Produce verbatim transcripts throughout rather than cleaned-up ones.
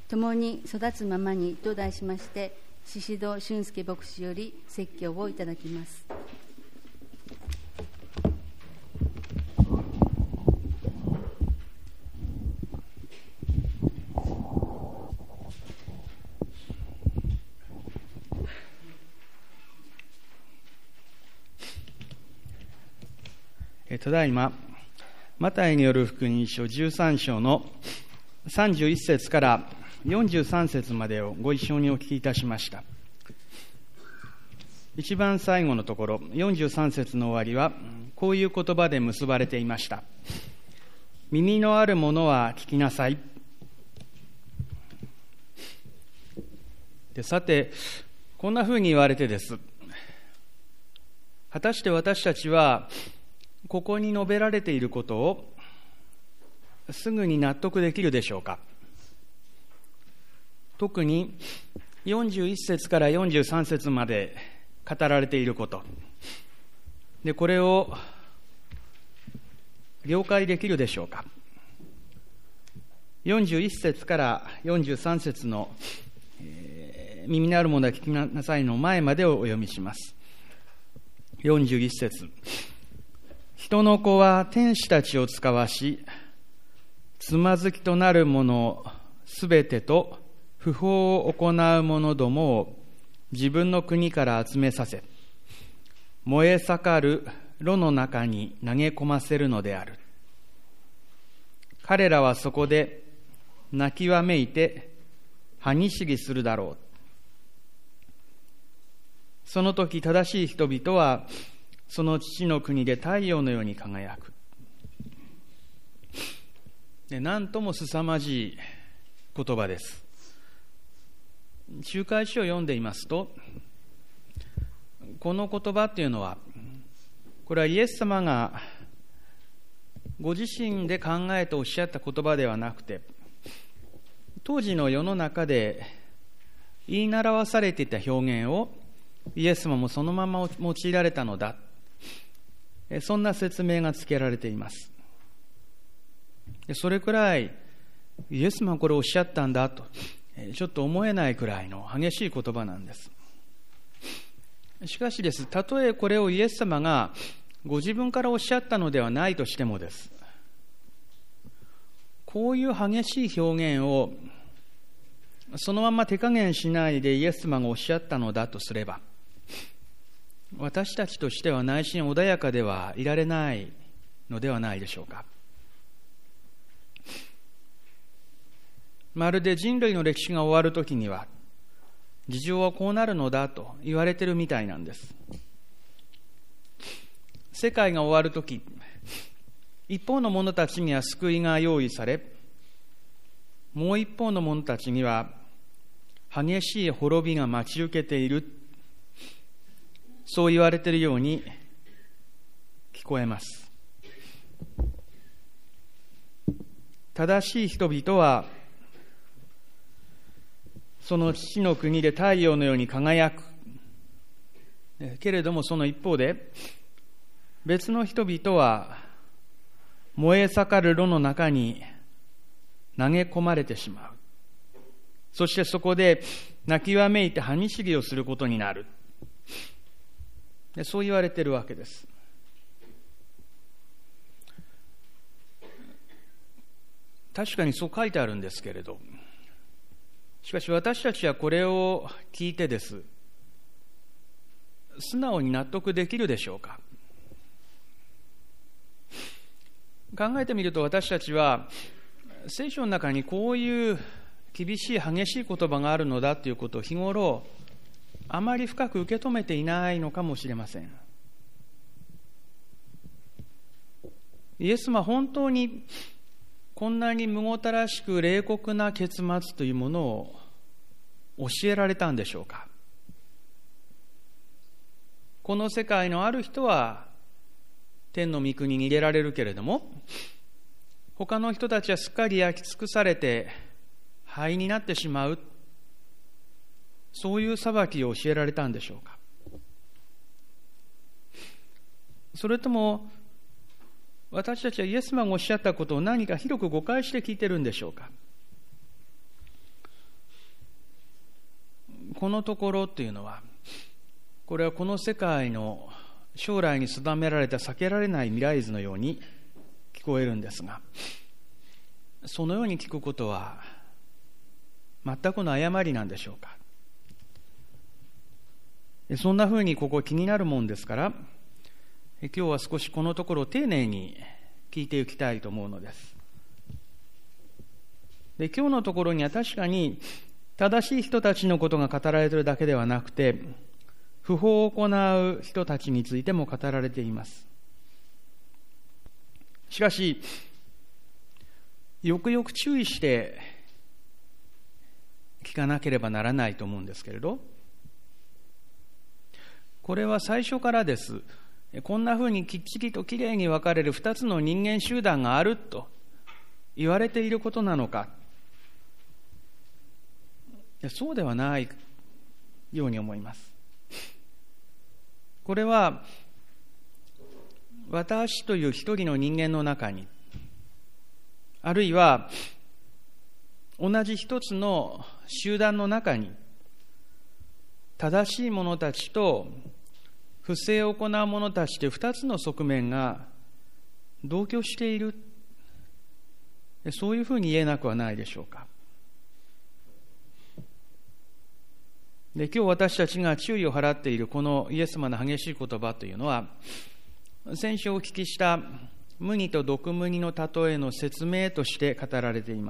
共に育つままにと題しまして、宍戸俊介牧師より説教をいただきます。 ただいまマタイによる福音書じゅうさん章のさんじゅういっ節からよんじゅうさん節までをご一緒にお聞きいたしました。一番最後のところ、よんじゅうさん節の終わりはこういう言葉で結ばれていました。耳のあるものは聞きなさい。でさて、こんなふうに言われてです。果たして私たちはここに述べられていることをすぐに納得できるでしょうか。特によんじゅういっ節からよんじゅうさん節まで語られていることで、これを了解できるでしょうか。よんじゅういっ節からよんじゅうさん節の、えー、耳のあるものは聞きなさいの前までをお読みします。よんじゅういっ節、人の子は天使たちを使わし、つまずきとなる者すべてと不法を行う者どもを自分の国から集めさせ、燃え盛る炉の中に投げ込ませるのである。彼らはそこで泣きわめいて歯ぎしりするだろう。その時正しい人々はその父の国で太陽のように輝く。で、なんとも凄まじい言葉です。仲介書を読んでいますと、この言葉っていうのは、これはイエス様がご自身で考えておっしゃった言葉ではなくて、当時の世の中で言い習わされていた表現をイエス様もそのまま用いられたのだ、そんな説明がつけられています。それくらいイエス様はこれをおっしゃったんだとちょっと思えないくらいの激しい言葉なんです。しかしです、たとえこれをイエス様がご自分からおっしゃったのではないとしてもです、こういう激しい表現をそのまま手加減しないでイエス様がおっしゃったのだとすれば、私たちとしては内心穏やかではいられないのではないでしょうか。まるで人類の歴史が終わるときには事情はこうなるのだと言われているみたいなんです。世界が終わるとき、一方の者たちには救いが用意され、もう一方の者たちには激しい滅びが待ち受けている、そう言われているように聞こえます。正しい人々はその父の国で太陽のように輝く。けれどもその一方で、別の人々は燃え盛る炉の中に投げ込まれてしまう。そしてそこで泣きわめいて歯ぎしりをすることになる。そう言われているわけです。確かにそう書いてあるんですけれど、しかし私たちはこれを聞いてです、素直に納得できるでしょうか。考えてみると、私たちは聖書の中にこういう厳しい激しい言葉があるのだということを日頃あまり深く受け止めていないのかもしれません。イエス様は本当にこんなにむごたらしく冷酷な結末というものを教えられたんでしょうか。この世界のある人は天の御国に入れられるけれども、他の人たちはすっかり焼き尽くされて灰になってしまう、そういう裁きを教えられたんでしょうか。それとも私たちはイエス様がおっしゃったことを何か広く誤解して聞いてるんでしょうか。 このところというのは、これはこの世界の将来に定められた避けられない未来図のように聞こえるんですが、そのように聞くことは全くの誤りなんでしょうか。そんなふうにここ気になるもんですから、今日は少しこのところを丁寧に聞いていきたいと思うのです。で、今日のところには確かに正しい人たちのことが語られているだけではなくて、不法を行う人たちについても語られています。しかし、よくよく注意して聞かなければならないと思うんですけれど、これは最初からです。こんなふうにきっちりときれいに分かれる二つの人間集団があると言われていることなのか、そうではないように思います。これは私という一人の人間の中に、あるいは同じ一つの集団の中に、正しい者たちと不正を行う者たちという二つの側面が同居している、そういうふうに言えなくはないでしょうか。で、今日私たちが注意を払っているこのイエス様の激しい言葉というのは、先週お聞きした麦と毒麦の例えの説明として語られています。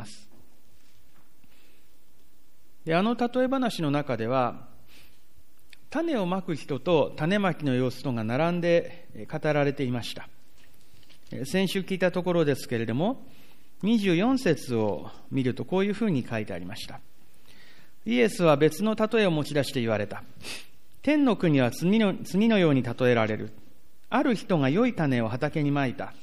で、あの例え話の中では、種をまく人と種まきの様子とが並んで語られていました。先週聞いたところですけれども、にじゅうよん節を見るとこういうふうに書いてありました。イエスは別の例えを持ち出して言われた。天の国は次の、次のように例えられる。ある人が良い種を畑にまいた。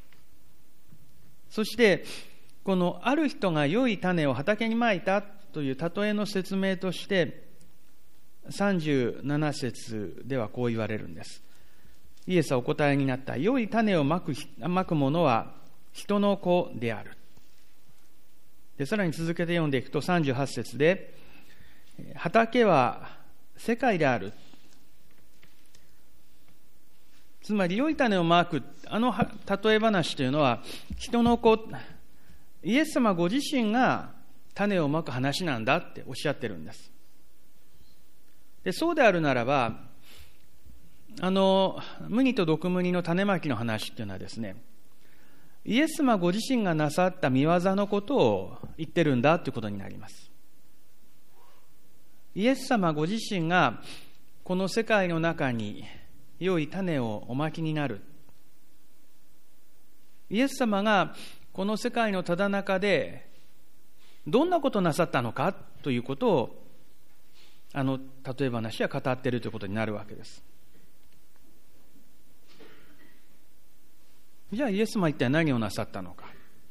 そして、このある人が良い種を畑にまいたという例えの説明として、さんじゅうなな節ではこう言われるんです。イエスはお答えになった。良い種をまく、まく者は人の子である。で、さらに続けて読んでいくとさんじゅうはち節で、畑は世界である。つまり良い種をまく、あの例え話というのは人の子、イエス様ご自身が種をまく話なんだっておっしゃってるんです。で、そうであるならば、あの麦と毒麦の種まきの話っていうのはですね、イエス様ご自身がなさった御業のことを言ってるんだということになります。イエス様ご自身がこの世界の中に良い種をおまきになる。イエス様がこの世界のただ中でどんなことをなさったのかということを、あの例え話は語っているということになるわけです。じゃあイエス様は一体何をなさったのか。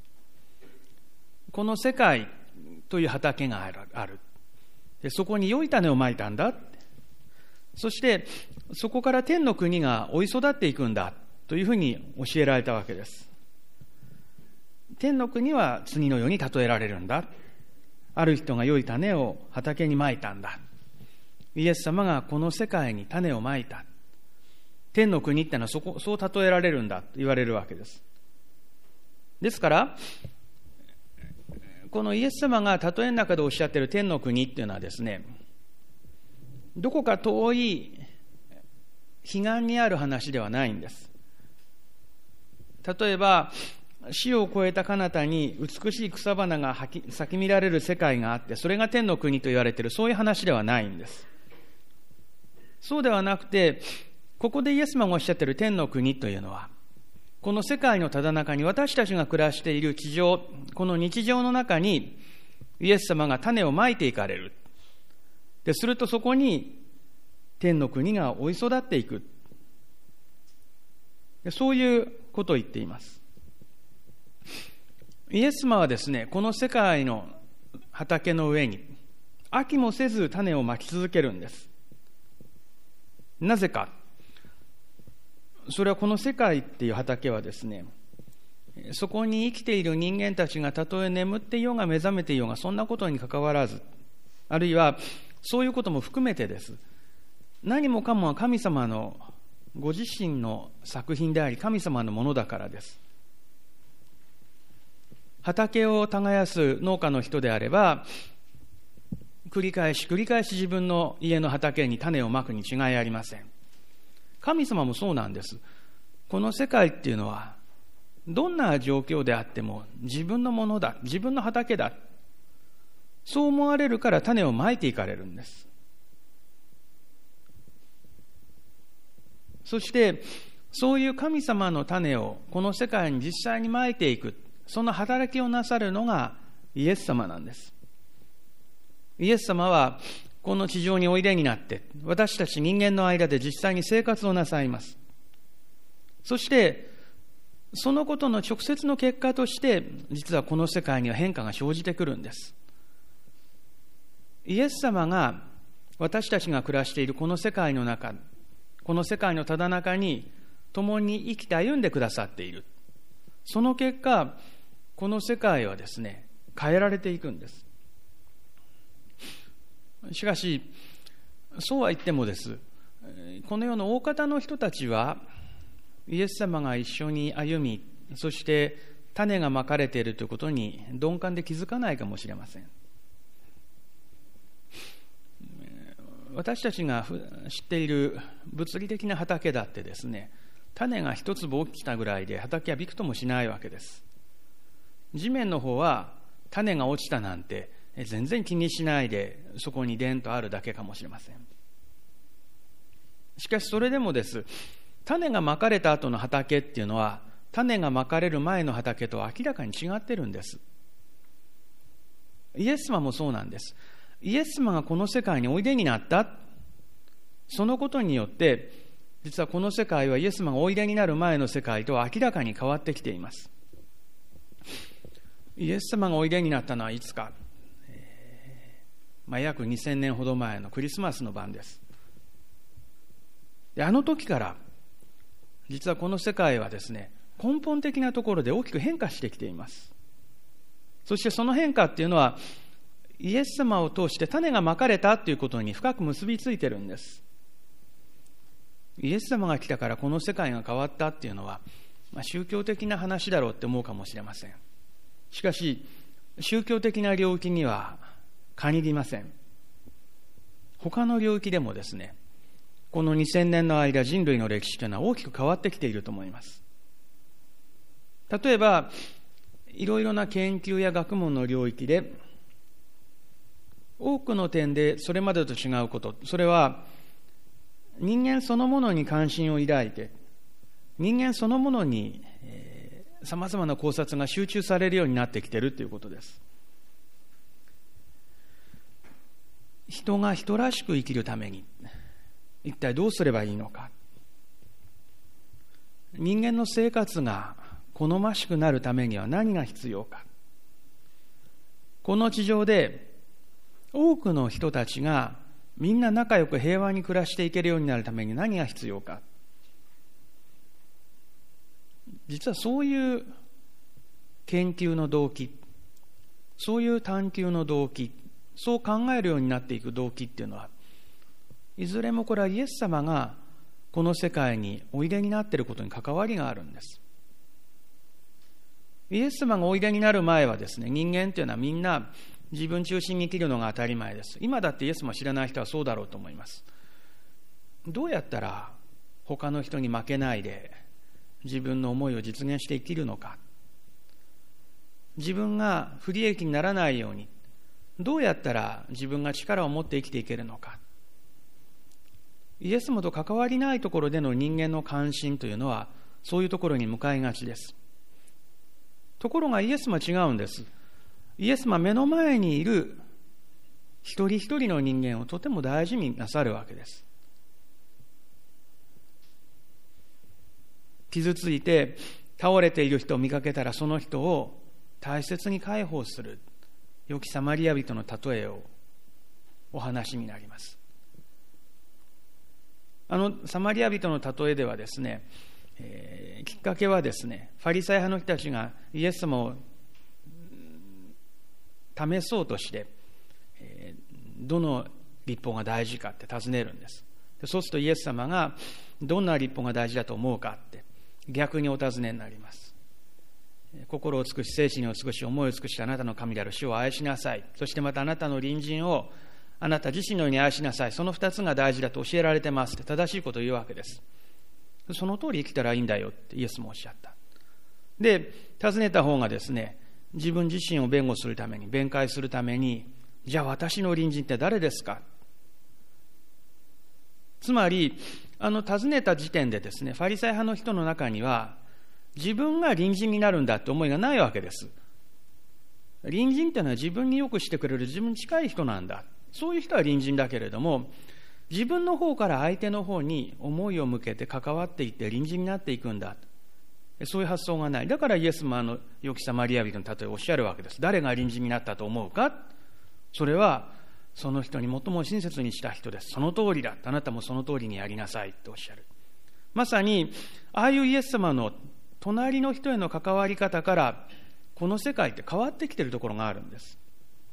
この世界という畑がある。で、そこに良い種をまいたんだ。そしてそこから天の国が追い育っていくんだというふうに教えられたわけです。天の国は次のように例えられるんだ。ある人が良い種を畑にまいたんだ。イエス様がこの世界に種をまいた。天の国ってのはそこ、そう例えられるんだと言われるわけです。ですから、このイエス様が例えの中でおっしゃっている天の国っていうのはですね、どこか遠い彼岸にある話ではないんです。例えば、死を越えた彼方に美しい草花が咲き乱れる世界があって、それが天の国と言われている、そういう話ではないんです。そうではなくて、ここでイエス様がおっしゃっている天の国というのは、この世界のただ中に私たちが暮らしている地上、この日常の中にイエス様が種をまいていかれる。でするとそこに天の国が追い育っていく。そういうことを言っています。イエス様はですね、この世界の畑の上に飽きもせず種をまき続けるんです。なぜか。それはこの世界っていう畑はですね、そこに生きている人間たちがたとえ眠っていようが目覚めていようがそんなことにかかわらず、あるいはそういうことも含めてです。何もかもは神様のご自身の作品であり、神様のものだからです。畑を耕す農家の人であれば、繰り返し繰り返し自分の家の畑に種をまくに違いありません。神様もそうなんです。この世界っていうのはどんな状況であっても自分のものだ、自分の畑だ、そう思われるから種をまいていかれるんです。そしてそういう神様の種をこの世界に実際にまいていく、その働きをなさるのがイエス様なんです。イエス様はこの地上においでになって私たち人間の間で実際に生活をなさいます。そしてそのことの直接の結果として実はこの世界には変化が生じてくるんです。イエス様が私たちが暮らしているこの世界の中、この世界のただ中に共に生きて歩んでくださっている。その結果この世界はですね、変えられていくんです。しかしそうは言ってもです、この世の大方の人たちはイエス様が一緒に歩み、そして種がまかれているということに鈍感で気づかないかもしれません。私たちが知っている物理的な畑だってですね、種が一粒起きたぐらいで畑はびくともしないわけです。地面の方は種が落ちたなんて全然気にしないでそこにでんとあるだけかもしれません。しかしそれでもです、種がまかれた後の畑っていうのは種がまかれる前の畑と明らかに違ってるんです。イエス様もそうなんです。イエス様がこの世界においでになった、そのことによって実はこの世界はイエス様がおいでになる前の世界と明らかに変わってきています。イエス様がおいでになったのはいつか、えーまあ、約にせんねんほど前のクリスマスの晩です。であの時から実はこの世界はですね、根本的なところで大きく変化してきています。そしてその変化っていうのはイエス様を通して種がまかれたということに深く結びついてるんです。イエス様が来たからこの世界が変わったっていうのは、まあ、宗教的な話だろうって思うかもしれません。しかし宗教的な領域には限りません。他の領域でもですね、このにせんねんの間人類の歴史というのは大きく変わってきていると思います。例えばいろいろな研究や学問の領域で多くの点でそれまでと違うこと、それは人間そのものに関心を抱いて人間そのものにさまざまな考察が集中されるようになってきているということです。人が人らしく生きるために一体どうすればいいのか、人間の生活が好ましくなるためには何が必要か、この地上で多くの人たちがみんな仲良く平和に暮らしていけるようになるために何が必要か、実はそういう研究の動機、そういう探求の動機、そう考えるようになっていく動機っていうのは、いずれもこれはイエス様がこの世界においでになっていることに関わりがあるんです。イエス様がおいでになる前はですね、人間というのはみんな自分中心に生きるのが当たり前です。今だってイエス様を知らない人はそうだろうと思います。どうやったら他の人に負けないで自分の思いを実現して生きるのか、自分が不利益にならないようにどうやったら自分が力を持って生きていけるのか、イエス様と関わりないところでの人間の関心というのはそういうところに向かいがちです。ところがイエス様は違うんです。イエス様は目の前にいる一人一人の人間をとても大事になさるわけです。傷ついて倒れている人を見かけたらその人を大切に介抱する良きサマリア人の例えをお話になります。あのサマリア人の例えではですね、えー、きっかけはですね、ファリサイ派の人たちがイエス様を試そうとして、えー、どの律法が大事かって尋ねるんです。そうするとイエス様がどんな律法が大事だと思うかって逆にお尋ねになります。心を尽くし、精神を尽くし、思いを尽くし、あなたの神である主を愛しなさい。そしてまたあなたの隣人をあなた自身のように愛しなさい。その二つが大事だと教えられてますって正しいことを言うわけです。その通り生きたらいいんだよってイエスもおっしゃった。で、尋ねた方がですね、自分自身を弁護するために、弁解するために、じゃあ私の隣人って誰ですか？つまり、あの尋ねた時点でですね、ファリサイ派の人の中には、自分が隣人になるんだって思いがないわけです。隣人っていうのは自分によくしてくれる自分に近い人なんだ。そういう人は隣人だけれども、自分の方から相手の方に思いを向けて関わっていって隣人になっていくんだ。そういう発想がない。だからイエスもあの良きサマリア人の例えをおっしゃるわけです。誰が隣人になったと思うか？それはその人に最も親切にした人です。その通りだ。あなたもその通りにやりなさいとおっしゃる。まさにああいうイエス様の隣の人への関わり方からこの世界って変わってきているところがあるんです。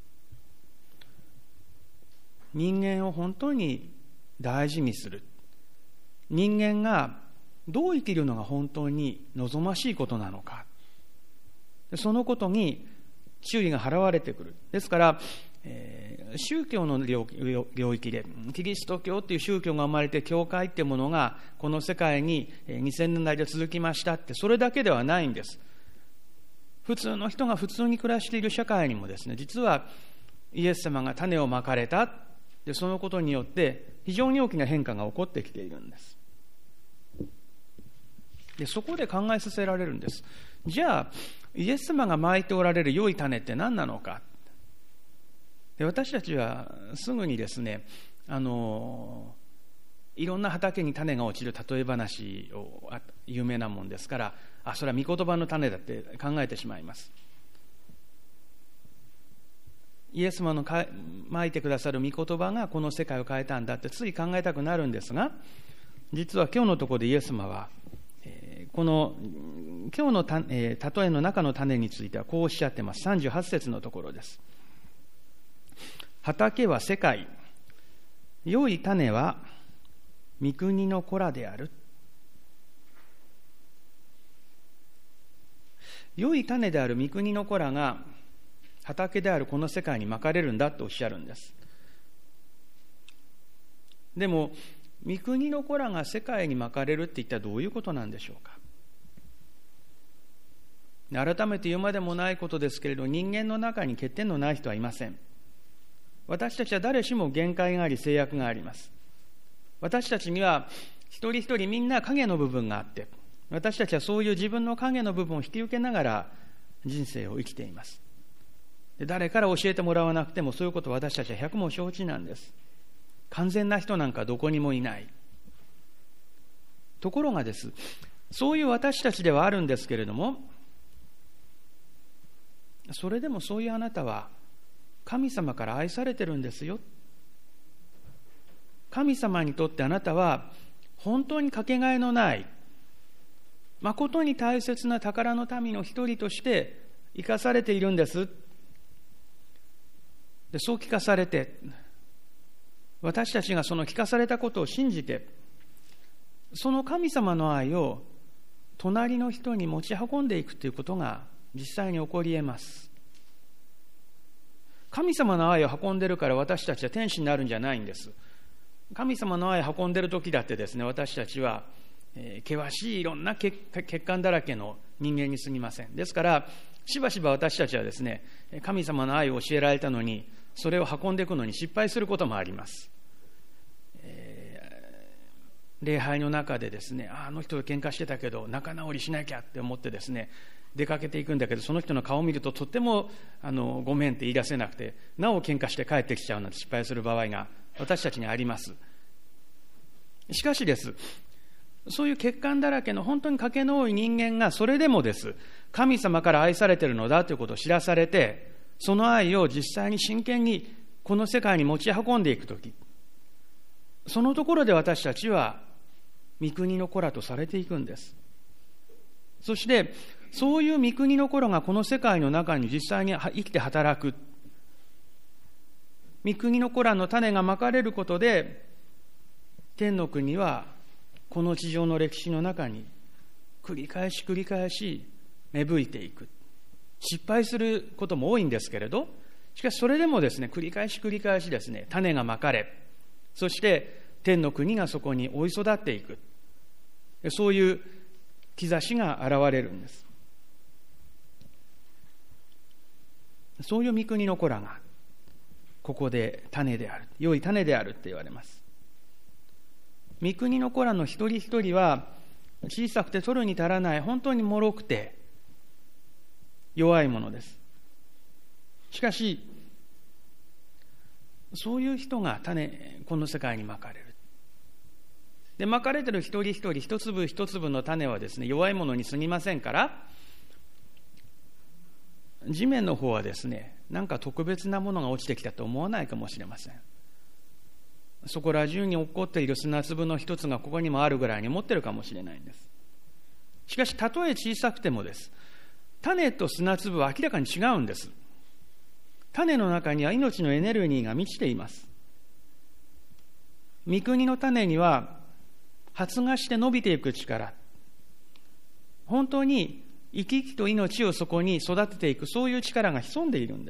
人間を本当に大事にする。人間がどう生きるのが本当に望ましいことなのか。そのことに注意が払われてくる。ですから、えー、宗教の領域でキリスト教という宗教が生まれて教会というものがこの世界ににせんねんだいで続きましたってそれだけではないんです。普通の人が普通に暮らしている社会にもですね、実はイエス様が種をまかれた。でそのことによって非常に大きな変化が起こってきているんです。でそこで考えさせられるんです。じゃあイエス様がまいておられる良い種って何なのか。で私たちはすぐにですね、あのいろんな畑に種が落ちる例え話を有名なもんですから、あそれは御言葉の種だって考えてしまいます。イエス様のまいてくださる御言葉がこの世界を変えたんだってつい考えたくなるんですが、実は今日のところでイエス様はこの今日のた、えー、例えの中の種についてはこうおっしゃってます。さんじゅうはち節のところです。畑は世界、良い種は御国の子らである。良い種である御国の子らが畑であるこの世界にまかれるんだとおっしゃるんです。でも御国の子らが世界にまかれるって一体どういうことなんでしょうか。改めて言うまでもないことですけれど、人間の中に欠点のない人はいません。私たちは誰しも限界があり制約があります。私たちには一人一人みんな影の部分があって、私たちはそういう自分の影の部分を引き受けながら人生を生きています。で誰から教えてもらわなくてもそういうことを私たちは百も承知なんです。完全な人なんかどこにもいない。ところがです、そういう私たちではあるんですけれども、それでもそういうあなたは神様から愛されてるんですよ。神様にとってあなたは本当にかけがえのない誠に大切な宝の民の一人として生かされているんです。でそう聞かされて、私たちがその聞かされたことを信じて、その神様の愛を隣の人に持ち運んでいくということが実際に起こり得ます。神様の愛を運んでるから私たちは天使になるんじゃないんです。神様の愛を運んでる時だってですね、私たちは、えー、険しいいろんな欠陥だらけの人間に過ぎません。ですからしばしば私たちはですね、神様の愛を教えられたのにそれを運んでいくのに失敗することもあります。えー、礼拝の中でですね、あ, あの人と喧嘩してたけど仲直りしなきゃって思ってですね出かけていくんだけど、その人の顔を見るととってもあのごめんって言い出せなくて、なお喧嘩して帰ってきちゃうなんて失敗する場合が私たちにあります。しかしです、そういう欠陥だらけの本当に賭けの多い人間がそれでもです、神様から愛されているのだということを知らされて、その愛を実際に真剣にこの世界に持ち運んでいくとき、そのところで私たちは御国の子らとされていくんです。そしてそういう御国の子らがこの世界の中に実際に生きて働く。 御国の子らの種がまかれることで、天の国はこの地上の歴史の中に繰り返し繰り返し芽吹いていく。失敗することも多いんですけれど、しかしそれでもですね、繰り返し繰り返しですね、種がまかれ、そして天の国がそこに追い育っていく、そういう兆しが現れるんです。そういう御国の子らがここで種である、良い種であるって言われます。御国の子らの一人一人は小さくて取るに足らない、本当に脆くて弱いものです。しかしそういう人が種、この世界にまかれる。で、まかれてる一人一人、一粒一粒の種はですね、弱いものに過ぎませんから、地面の方はですね、なんか特別なものが落ちてきたと思わないかもしれません。そこら中に落っこっている砂粒の一つがここにもあるぐらいに持ってるかもしれないんです。しかし、たとえ小さくてもです、種と砂粒は明らかに違うんです。種の中には命のエネルギーが満ちています。御国の種には発芽して伸びていく力、本当に生き生きと命をそこに育てていく、そういう力が潜んでいるんです。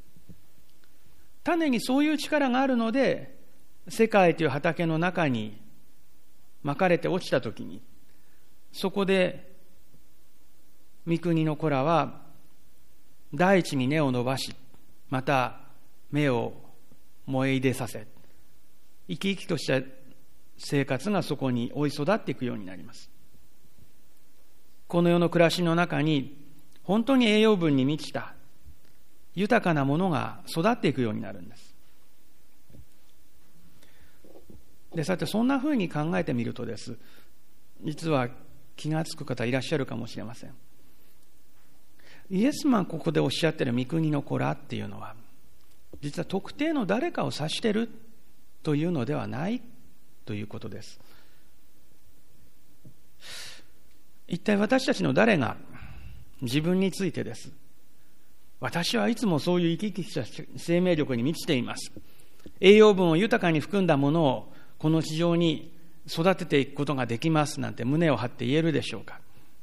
種にそういう力があるので、世界という畑の中にまかれて落ちたときに、そこで御国の子らは大地に根を伸ばし、また芽を燃え出させ、生き生きとした生活がそこに追い育っていくようになります。この世の暮らしの中に本当に栄養分に満ちた豊かなものが育っていくようになるんです。で、さてそんなふうに考えてみるとです、実は気がつく方いらっしゃるかもしれません。イエス様がここでおっしゃっている御国の子らっていうのは、実は特定の誰かを指しているというのではないということです。一体私たちの誰が自分についてです、私はいつもそういう生き生きした生命力に満ちています、栄養分を豊かに含んだものをこの地上に育てていくことができますなんて胸を張って言えるでしょうか。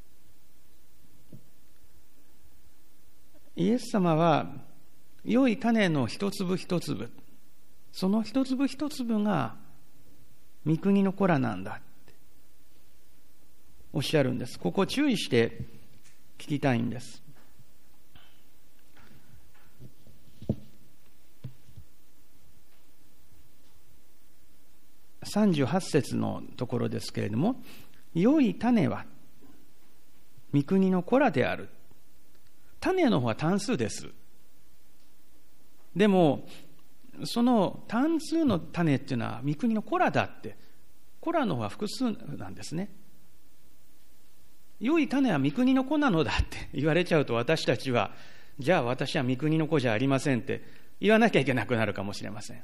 イエス様は良い種の一粒一粒、その一粒一粒が御国の子らなんだっておっしゃるんです。ここを注意して聞きたいんです。さんじゅうはち節のところですけれども、良い種は御国の子らである。種の方は単数です。でもその単数の種っていうのは御国の子らだって、子らの方は複数なんですね。良い種は御国の子なのだって言われちゃうと、私たちはじゃあ私は御国の子じゃありませんって言わなきゃいけなくなるかもしれません。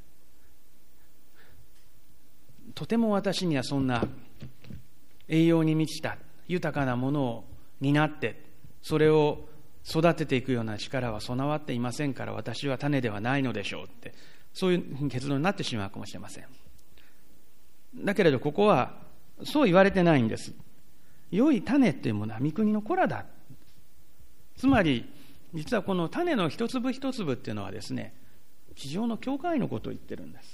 とても私にはそんな栄養に満ちた豊かなものを担ってそれを育てていくような力は備わっていませんから、私は種ではないのでしょうって、そういう結論になってしまうかもしれません。だけれどここはそう言われてないんです。良い種っていうものは御国の子らだ。つまり実はこの種の一粒一粒っていうのはですね、地上の教会のことを言ってるんです。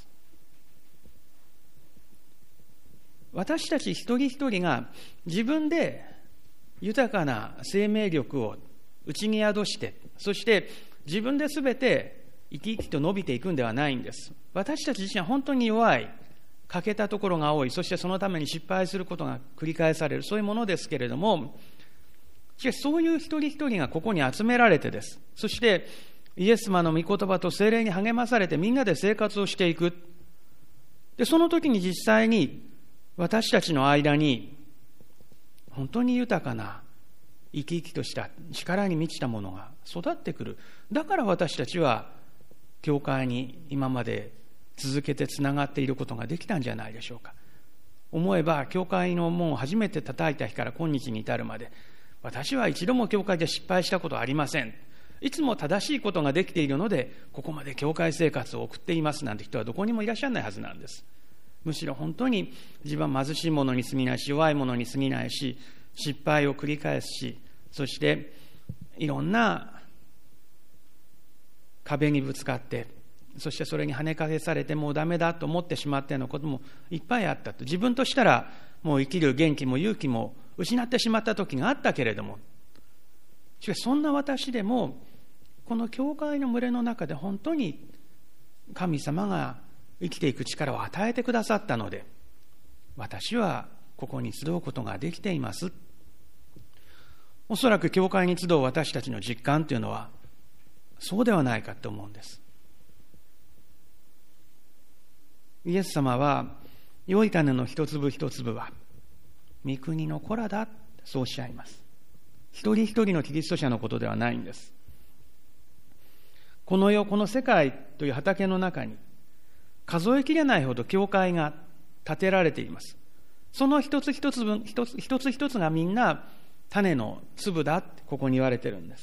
私たち一人一人が自分で豊かな生命力を内に宿して、そして自分で全て生き生きと伸びていくんではないんです。私たち自身は本当に弱い、欠けたところが多い、そしてそのために失敗することが繰り返される、そういうものですけれども、しかしそういう一人一人がここに集められてです、そしてイエス様の御言葉と聖霊に励まされてみんなで生活をしていく。でその時に実際に私たちの間に本当に豊かな生き生きとした力に満ちたものが育ってくる。だから私たちは教会に今まで続けてつながっていることができたんじゃないでしょうか。思えば教会の門を初めて叩いた日から今日に至るまで、私は一度も教会で失敗したことはありません。 いつも正しいことができているのでここまで教会生活を送っていますなんて人はどこにもいらっしゃらないはずなんです。むしろ本当に自分は貧しい者に過ぎないし、弱い者に過ぎないし、失敗を繰り返すし、そしていろんな壁にぶつかって、そしてそれに跳ね返されてもうダメだと思ってしまったようなこともいっぱいあったと。自分としたらもう生きる元気も勇気も失ってしまった時があったけれども、しかしそんな私でもこの教会の群れの中で本当に神様が生きていく力を与えてくださったので、私はここに集うことができています。おそらく教会に集う私たちの実感というのはそうではないかと思うんです。イエス様は良い種の一粒一粒は御国の子らだ、そうおっしゃいます。一人一人のキリスト者のことではないんです。この世、この世界という畑の中に数えきれないほど教会が建てられています。その一つ一つ分、一つ一つ一つがみんな種の粒だってここに言われてるんです。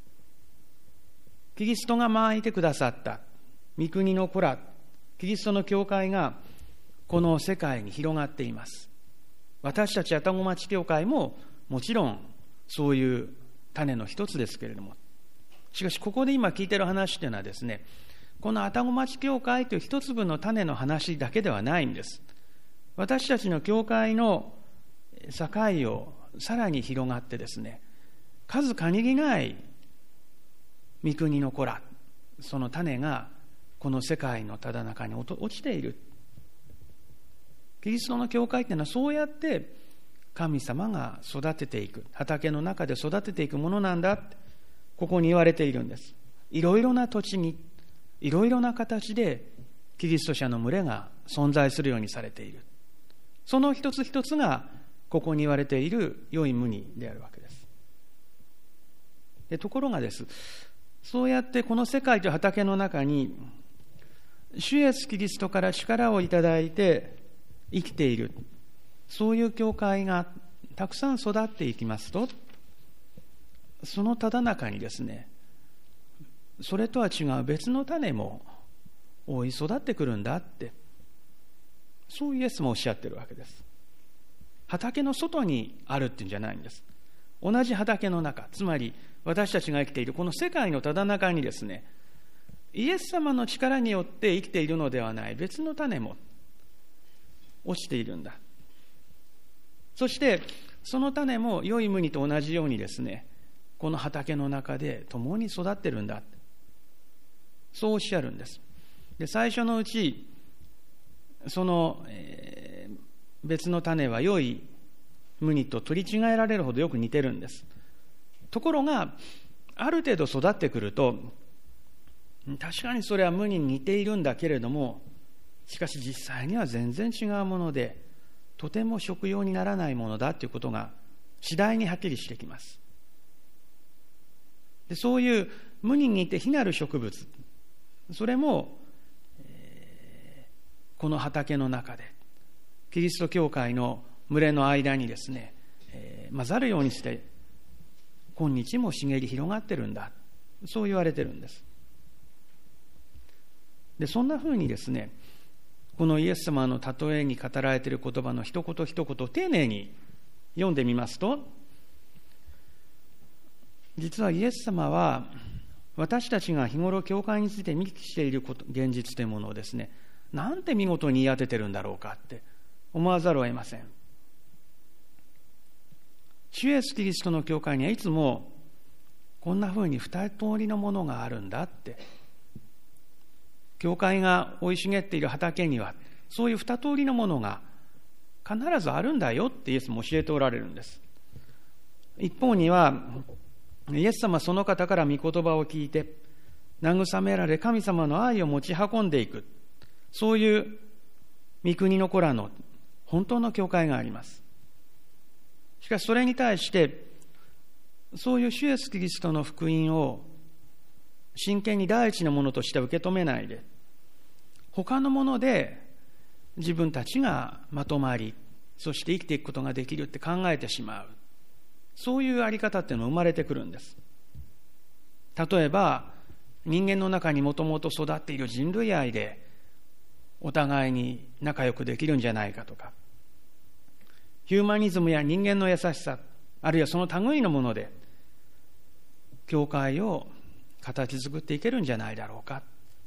キリストがまいてくださった御国の子ら、キリストの教会がこの世界に広がっています。私たち愛宕町教会ももちろんそういう種の一つですけれども、しかしここで今聞いている話というのはですね、この愛宕町教会という一粒の種の話だけではないんです。私たちの教会の境をさらに広がってですね、数限りない御国の子ら、その種がこの世界のただ中に落ちている。キリストの教会というのはそうやって神様が育てていく、畑の中で育てていくものなんだってここに言われているんです。いろいろな土地にいろいろな形でキリスト者の群れが存在するようにされている。その一つ一つがここに言われている良い麦であるわけです。でところがです、そうやってこの世界という畑の中に主イエスキリストから力をいただいて生きている、そういう教会がたくさん育っていきますと、そのただ中にですね、それとは違う別の種も追い育ってくるんだって、そうイエスもおっしゃってるわけです。畑の外にあるっていうんじゃないんです。同じ畑の中、つまり私たちが生きているこの世界のただ中にですね、イエス様の力によって生きているのではない別の種も落ちているんだ。そしてその種も良い麦と同じようにですね、この畑の中で共に育ってるんだ、そうおっしゃるんです。で最初のうちその、えー、別の種は良い麦と取り違えられるほどよく似てるんです。ところがある程度育ってくると、確かにそれは麦に似ているんだけれども、しかし実際には全然違うもので、とても食用にならないものだということが次第にはっきりしてきます。でそういう麦に似て非なる植物、それも、えー、この畑の中でキリスト教会の群れの間にですね、えー、混ざるようにして今日も茂り広がってるんだ、そう言われてるんです。でそんなふうにですね、このイエス様の例えに語られている言葉の一言一言を丁寧に読んでみますと、実はイエス様は私たちが日頃教会について見聞きしていること、現実というものをですね、なんて見事に言い当ててるんだろうかって思わざるを得ません。主イエスキリストの教会にはいつもこんなふうに二通りのものがあるんだって、教会が生い茂っている畑にはそういう二通りのものが必ずあるんだよってイエスも教えておられるんです。一方にはイエス様その方から御言葉を聞いて慰められ神様の愛を持ち運んでいく、そういう御国の子らの本当の教会があります。しかしそれに対してそういう主イエスキリストの福音を真剣に第一のものとして受け止めないで、他のもので自分たちがまとまり、そして生きていくことができるって考えてしまう、そういうあり方っていうのが生まれてくるんです。 例えば人間の中にもともと育っている人類愛でお互いに仲良くできるんじゃないかとか、ヒューマニズムや人間の優しさ、あるいはその類のもので教会を形作っていけるんじゃないだろうか。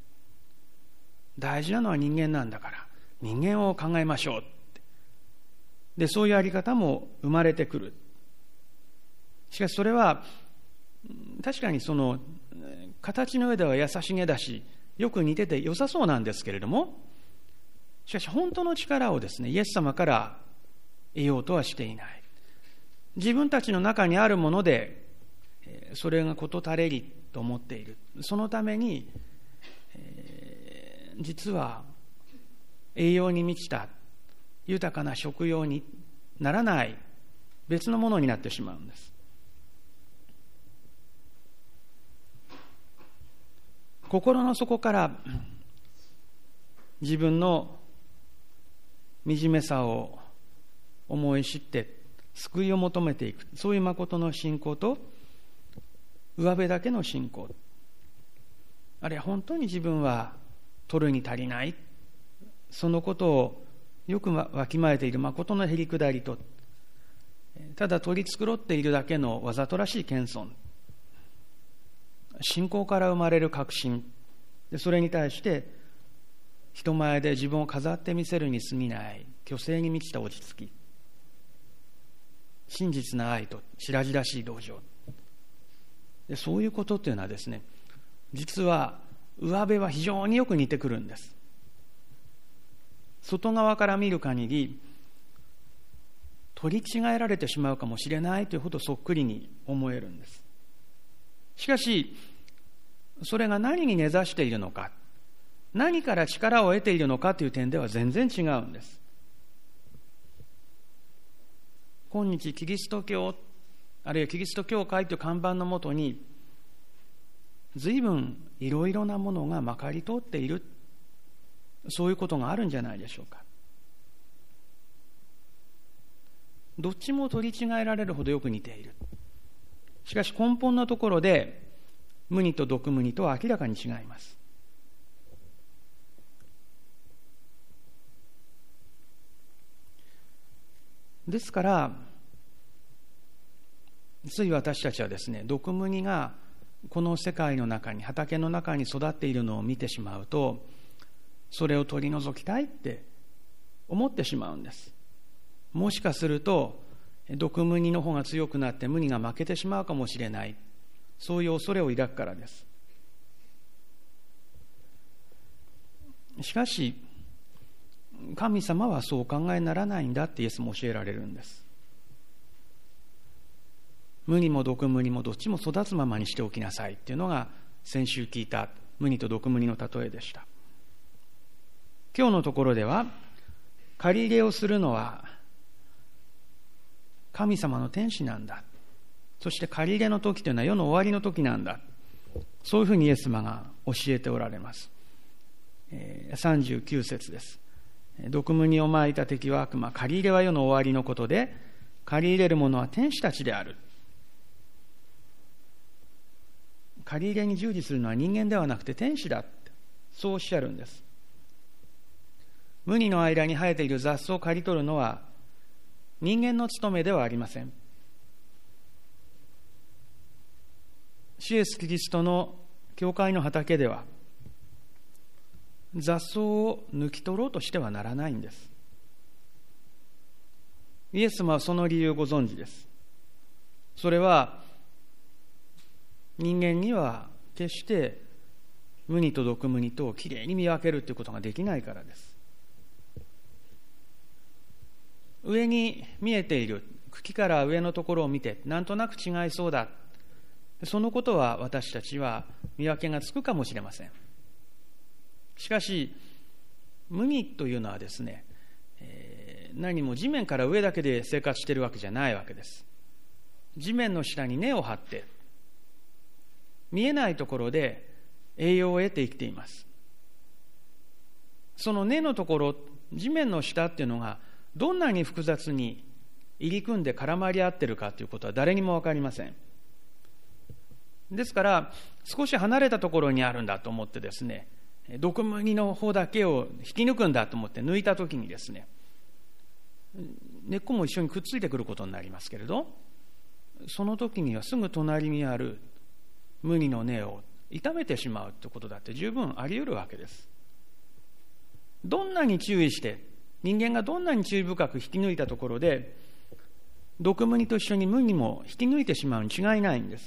大事なのは人間なんだから人間を考えましょう。で、そういうやり方も生まれてくる。しかしそれは確かにその形の上では優しげだし、よく似てて良さそうなんですけれども、しかし本当の力をですね、イエス様から得ようとはしていない。自分たちの中にあるものでそれが事足れりと思っている。そのために、えー、実は栄養に満ちた豊かな食用にならない別のものになってしまうんです。心の底から自分の惨めさを思い知って救いを求めていく、そういう誠の信仰と上辺だけの信仰、あるいは本当に自分は取るに足りない、そのことをよくわきまえている誠のへりくだりと、ただ取り繕っているだけのわざとらしい謙遜、信仰から生まれる確信で、それに対して人前で自分を飾ってみせるに過ぎない虚勢に満ちた落ち着き、真実な愛と白々しい同情で、そういうことというのはですね、実は上辺は非常によく似てくるんです。外側から見る限り取り違えられてしまうかもしれないというほどそっくりに思えるんです。しかしそれが何に根ざしているのか、何から力を得ているのかという点では全然違うんです。今日キリスト教、あるいはキリスト教会という看板のもとに随分いろいろなものがまかり通っている、そういうことがあるんじゃないでしょうか。どっちも取り違えられるほどよく似ている。しかし根本のところで無二と毒無二とは明らかに違います。ですからつい私たちはですね、毒無二がこの世界の中に、畑の中に育っているのを見てしまうと、それを取り除きたいって思ってしまうんです。もしかすると毒無二の方が強くなって無二が負けてしまうかもしれない、そういう恐れを抱くからです。しかし神様はそうお考えにならないんだってイエスも教えられるんです。無二も毒無二もどっちも育つままにしておきなさいっていうのが先週聞いた無二と毒無二の例えでした。今日のところでは、借り入れをするのは神様の天使なんだ、そして借り入れの時というのは世の終わりの時なんだ、そういうふうにイエス様が教えておられます。さんじゅうきゅう節です。毒無二をまいた敵は悪魔、借り入れは世の終わりのことで、借り入れる者は天使たちである。借り入れに従事するのは人間ではなくて天使だって、そうおっしゃるんです。無二の間に生えている雑草を刈り取るのは人間の務めではありません。主イエスキリストの教会の畑では雑草を抜き取ろうとしてはならないんです。イエス様はその理由をご存知です。それは人間には決して無二と毒無二とをきれいに見分けるということができないからです。上に見えている茎から上のところを見てなんとなく違いそうだ、そのことは私たちは見分けがつくかもしれません。しかし無二というのはですね、えー、何も地面から上だけで生活しているわけじゃないわけです。地面の下に根を張って見えないところで栄養を得て生きています。その根のところ、地面の下っていうのがどんなに複雑に入り組んで絡まり合っているかということは誰にも分かりません。 ですから少し離れたところにあるんだと思ってですね、毒麦の方だけを引き抜くんだと思って抜いたときにですね、根っこも一緒にくっついてくることになりますけれど、その時にはすぐ隣にある麦の根を傷めてしまうということだって十分あり得るわけです。どんなに注意して、人間がどんなに注意深く引き抜いたところで、毒麦と一緒に麦も引き抜いてしまうに違いないんです。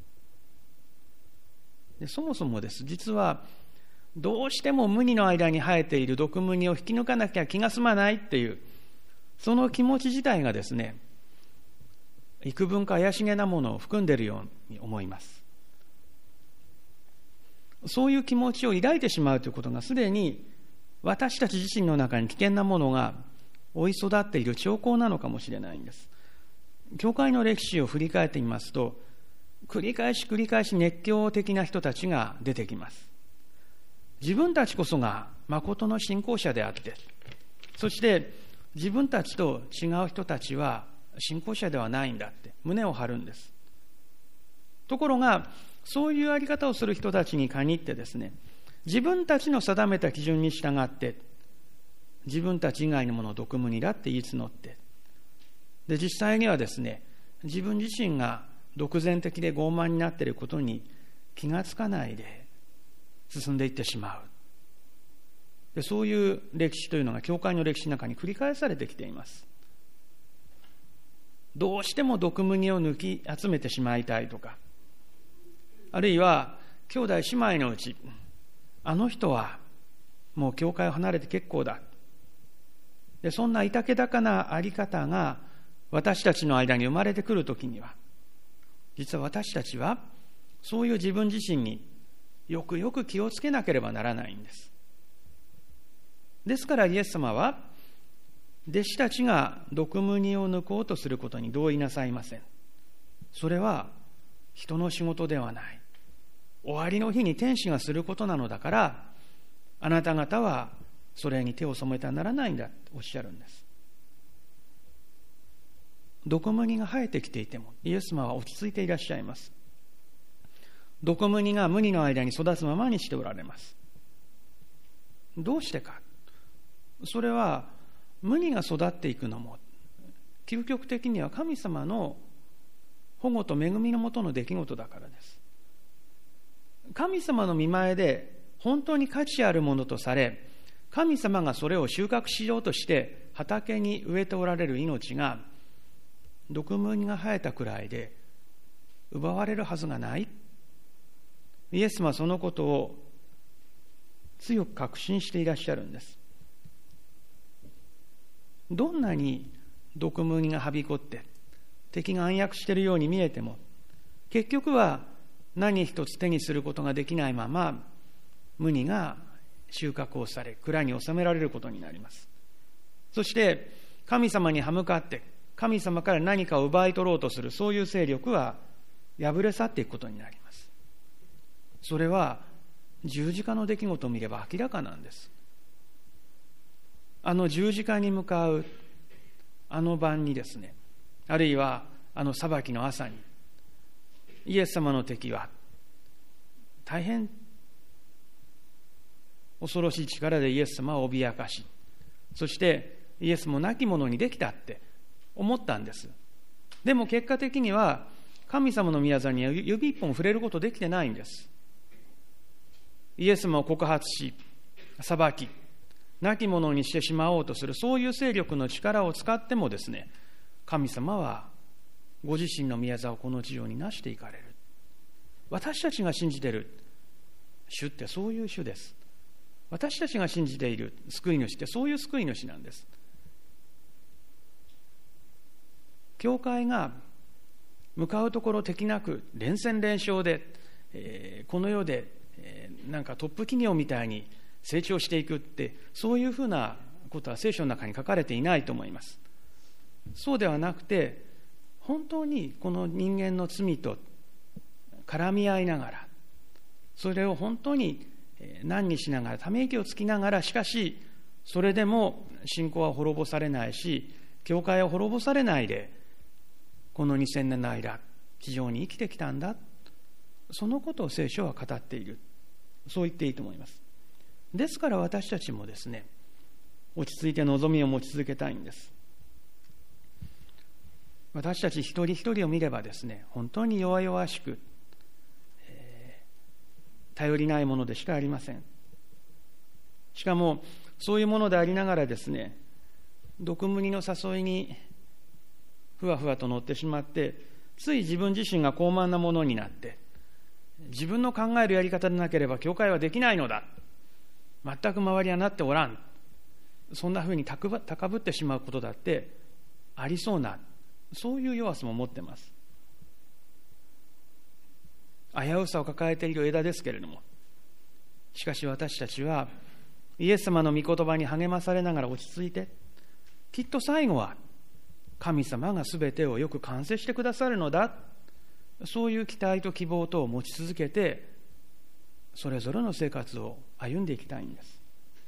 でそもそもです、実はどうしても麦の間に生えている毒麦を引き抜かなきゃ気が済まないっていう、その気持ち自体がですね、幾分か怪しげなものを含んでいるように思います。そういう気持ちを抱いてしまうということがすでに私たち自身の中に危険なものが追い育っている兆候なのかもしれないんです。教会の歴史を振り返ってみますと、繰り返し繰り返し熱狂的な人たちが出てきます。自分たちこそが誠の信仰者であって、そして自分たちと違う人たちは信仰者ではないんだって胸を張るんです。ところがそういうあり方をする人たちに限ってですね、自分たちの定めた基準に従って自分たち以外のものを毒麦だって言い募って、で実際にはですね、自分自身が独善的で傲慢になっていることに気がつかないで進んでいってしまう。でそういう歴史というのが教会の歴史の中に繰り返されてきています。どうしても毒麦を抜き集めてしまいたいとか、あるいは兄弟姉妹のうちあの人はもう教会を離れて結構だ、でそんないたけだかなあり方が私たちの間に生まれてくるときには、実は私たちはそういう自分自身によくよく気をつけなければならないんです。ですからイエス様は弟子たちが毒麦を抜こうとすることに同意なさいません。それは人の仕事ではない、終わりの日に天使がすることなのだから、あなた方はそれに手を染めてはならないんだとおっしゃるんです。毒麦が生えてきていてもイエス様は落ち着いていらっしゃいます。毒麦が麦の間に育つままにしておられます。どうしてか。それは麦が育っていくのも究極的には神様の保護と恵みのもとの出来事だからです。神様の御前で本当に価値あるものとされ、神様がそれを収穫しようとして畑に植えておられる命が毒麦が生えたくらいで奪われるはずがない。イエス様はそのことを強く確信していらっしゃるんです。どんなに毒麦がはびこって敵が暗躍しているように見えても、結局は何一つ手にすることができないまま麦が収穫をされ蔵に収められることになります。そして神様に歯向かって神様から何かを奪い取ろうとするそういう勢力は破れ去っていくことになります。それは十字架の出来事を見れば明らかなんです。あの十字架に向かうあの晩にですね、あるいはあの裁きの朝に、イエス様の敵は大変恐ろしい力でイエス様を脅かし、そしてイエスも亡き者にできたって思ったんです。でも結果的には神様の御業には指一本触れることできてないんです。イエス様を告発し裁き亡き者にしてしまおうとするそういう勢力の力を使ってもですね、神様はご自身の御業をこの地上になしていかれる。私たちが信じている主ってそういう主です。私たちが信じている救い主ってそういう救い主なんです。教会が向かうところ敵なく連戦連勝で、えー、この世で、えー、なんかトップ企業みたいに成長していくって、そういうふうなことは聖書の中に書かれていないと思います。そうではなくて、本当にこの人間の罪と絡み合いながら、それを本当に難にしながら、ため息をつきながら、しかしそれでも信仰は滅ぼされないし、教会は滅ぼされないでこのにせんねんの間地上に生きてきたんだ、 そのことを聖書は語っている。そう言っていいと思います。ですから私たちもですね、落ち着いて望みを持ち続けたいんです。私たち一人一人を見ればですね、本当に弱々しく、えー、頼りないものでしかありません。しかもそういうものでありながらですね、毒無理の誘いにふわふわと乗ってしまって、つい自分自身が高慢なものになって、自分の考えるやり方でなければ教会はできないのだ、全く周りはなっておらん、そんなふうに高ぶってしまうことだってありそうな、そういう弱さも持っています。危うさを抱えている枝ですけれども、しかし私たちはイエス様の御言葉に励まされながら落ち着いて、きっと最後は神様がすべてをよく完成してくださるのだ、そういう期待と希望とを持ち続けて、それぞれの生活を歩んでいきたいんです。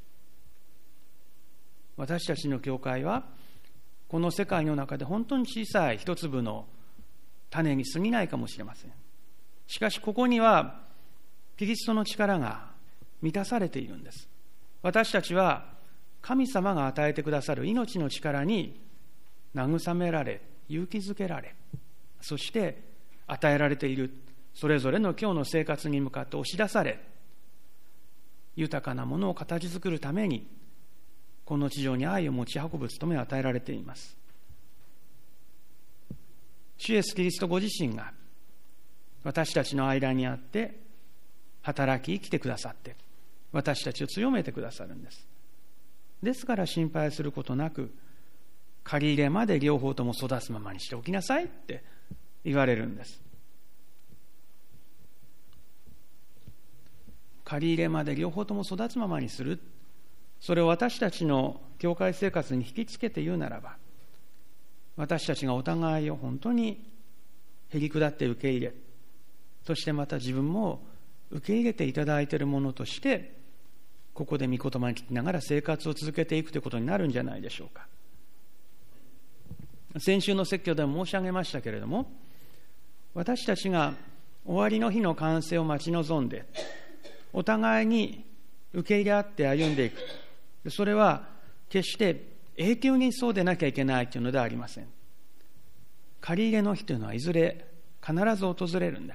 私たちの教会はこの世界の中で本当に小さい一粒の種に過ぎないかもしれません。しかしここにはキリストの力が満たされているんです。私たちは神様が与えてくださる命の力に慰められ、勇気づけられ、そして与えられているそれぞれの今日の生活に向かって押し出され、豊かなものを形作るためにこの地上に愛を持ち運ぶ務めを与えられています。主イエスキリストご自身が私たちの間にあって働き生きてくださって、私たちを強めてくださるんです。ですから心配することなく、借り入れまで両方とも育つままにしておきなさいって言われるんです。借り入れまで両方とも育つままにする、それを私たちの教会生活に引きつけて言うならば、私たちがお互いを本当にへり下って受け入れ、そしてまた自分も受け入れていただいているものとしてここで御言葉に聞きながら生活を続けていくということになるんじゃないでしょうか。先週の説教でも申し上げましたけれども、私たちが終わりの日の完成を待ち望んでお互いに受け入れ合って歩んでいく、それは決して永久にそうでなきゃいけないというのではありません。借り入れの日というのはいずれ必ず訪れるんです。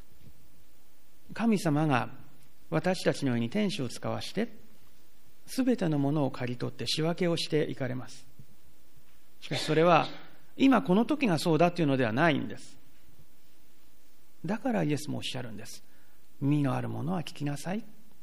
神様が私たちのように天使を使わしてすべてのものを刈り取って仕分けをしていかれます。しかしそれは今この時がそうだというのではないんです。だからイエスもおっしゃるんです。耳のあるものは聞きなさい。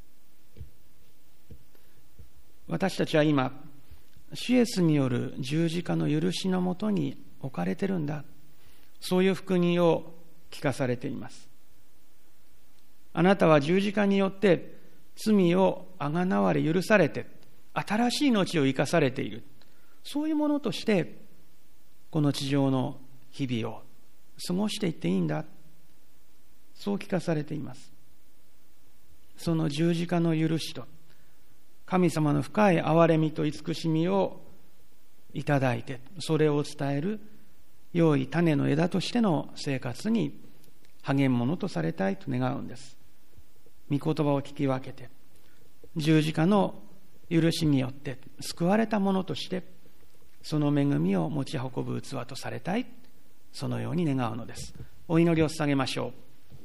私たちは今主イエスによる十字架の許しのもとに置かれてるんだ、そういう福音を聞かされています。あなたは十字架によって罪をあがなわれ許されて新しい命を生かされている、そういうものとしてこの地上の日々を過ごしていっていいんだ、そう聞かされています。その十字架の許しと神様の深い憐れみと慈しみをいただいて、それを伝える良い種の枝としての生活に励むものとされたいと願うんです。御言葉を聞き分けて十字架の許しによって救われたものとしてその恵みを持ち運ぶ器とされたい、そのように願うのです。お祈りを捧げましょ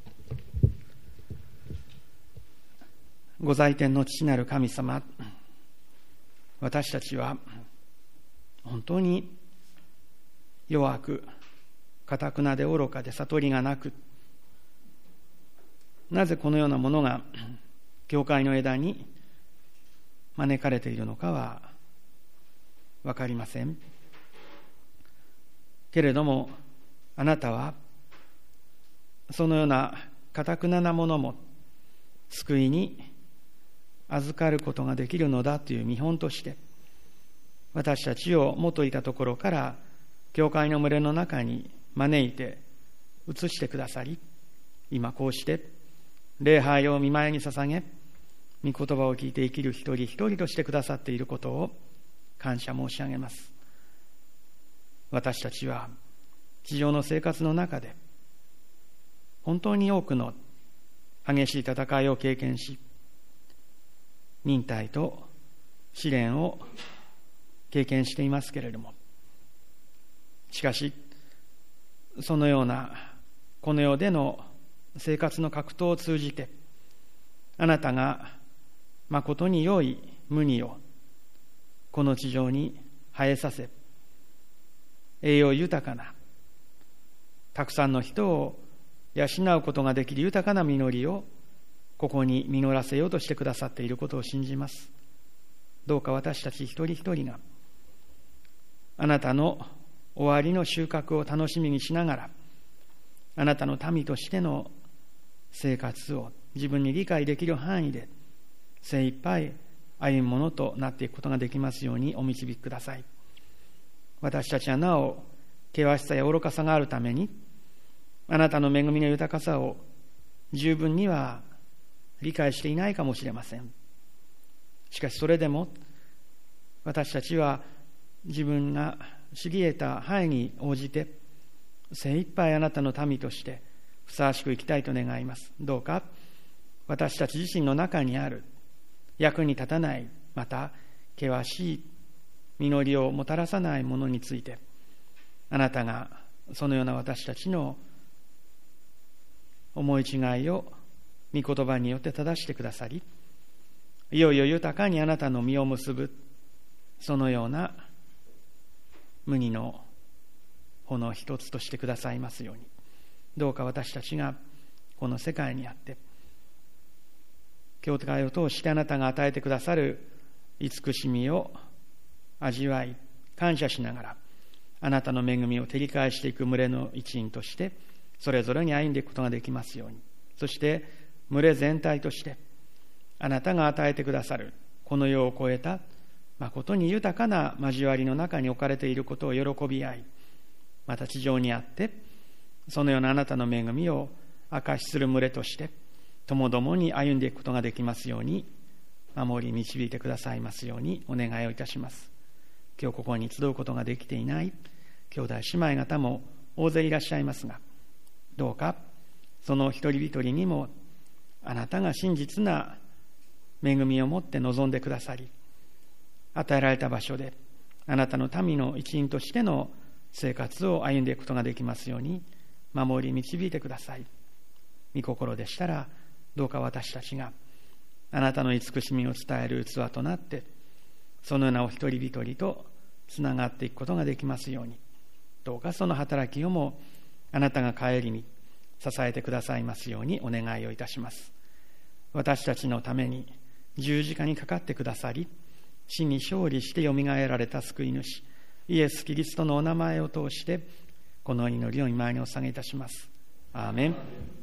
う。ご在天の父なる神様、私たちは本当に弱く堅くなで愚かで悟りがなく、なぜこのようなものが教会の枝に招かれているのかは分かりませんけれども、あなたはそのような堅くななものも救いに預かることができるのだという見本として、私たちを元いたところから教会の群れの中に招いて移してくださり、今こうして礼拝を御前に捧げ、御言葉を聞いて生きる一人一人としてくださっていることを感謝申し上げます。私たちは地上の生活の中で本当に多くの激しい戦いを経験し、忍耐と試練を経験していますけれども、しかしそのようなこの世での生活の格闘を通じて、あなたがまことに良い麦をこの地上に生えさせ、栄養豊かなたくさんの人を養うことができる豊かな実りをここに実らせようとしてくださっていることを信じます。どうか私たち一人一人があなたの終わりの収穫を楽しみにしながら、あなたの民としての生活を自分に理解できる範囲で精一杯歩むものとなっていくことができますようにお導きください。私たちはなお険しさや愚かさがあるために、あなたの恵みの豊かさを十分には理解していないかもしれません。しかしそれでも私たちは自分が知り得た範囲に応じて精一杯あなたの民としてふさわしく生きたいと願います。どうか私たち自身の中にある役に立たない、また険しい実りをもたらさないものについて、あなたがそのような私たちの思い違いを御言葉によって正してくださり、いよいよ豊かにあなたの実を結ぶ、そのような麦の穂の一つとしてくださいますように。どうか私たちがこの世界にあって、教会を通してあなたが与えてくださる慈しみを味わい感謝しながら、あなたの恵みを照り返していく群れの一員としてそれぞれに歩んでいくことができますように。そして群れ全体としてあなたが与えてくださるこの世を超えた誠に豊かな交わりの中に置かれていることを喜び合い、また地上にあってそのようなあなたの恵みを証しする群れとしてともどもに歩んでいくことができますように、守り導いてくださいますようにお願いをいたします。今日ここに集うことができていない兄弟姉妹方も大勢いらっしゃいますが、どうかその一人一人にもあなたが真実な恵みを持って臨んでくださり、与えられた場所であなたの民の一員としての生活を歩んでいくことができますように守り導いてください。御心でしたらどうか私たちがあなたの慈しみを伝える器となって、そのようなお一人一人とつながっていくことができますように、どうかその働きをもあなたが帰りに支えてくださいますようにお願いをいたします。私たちのために十字架にかかってくださり、死に勝利してよみがえられた救い主イエス・キリストのお名前を通してこの祈りを御前にお捧げいたします。アーメン。